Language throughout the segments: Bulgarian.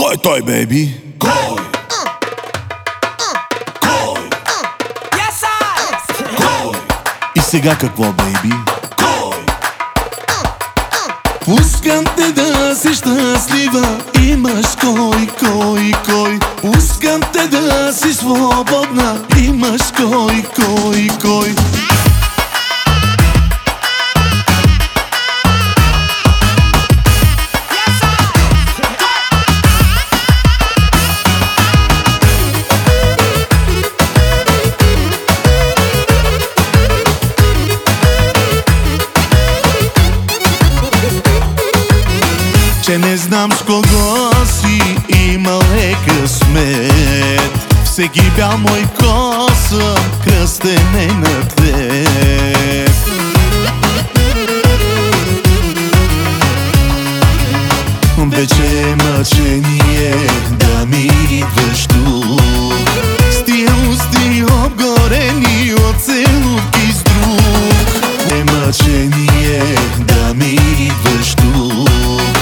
Кой е той, бейби? Кой? Кой? Кой? И сега какво, бейби? Кой? Пускам те да си щастлива, имаш кой. Пускам те да си свободна, имаш кой. Че не знам с кого си имал късмет. Всеки бял мой косъм, кръстен е на теб. Вече е мъчение да ми идваш тук, с тия усти обгорени от целувки с друг. Е мъчение да ми идваш тук,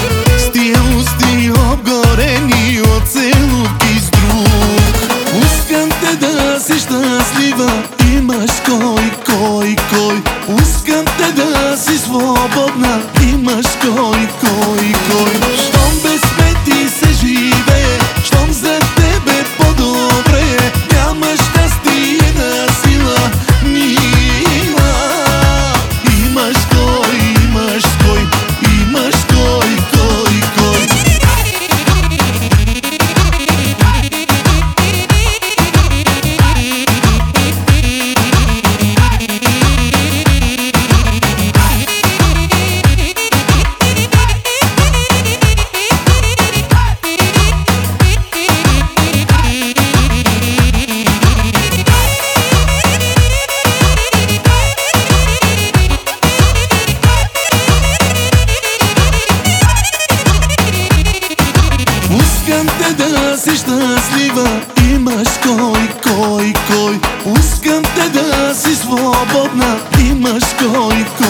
обгорени от целувки с друг. Пускам те да си щастлива, имаш кой. Пускам те да си свободна, имаш кой. Щом без мен ти се живее, щом за тебе по-добре, нямаш щастие на сила, мила. Имаш кой. Пускам те да си щастлива, имаш кой. Пускам те да си свободна, имаш кой.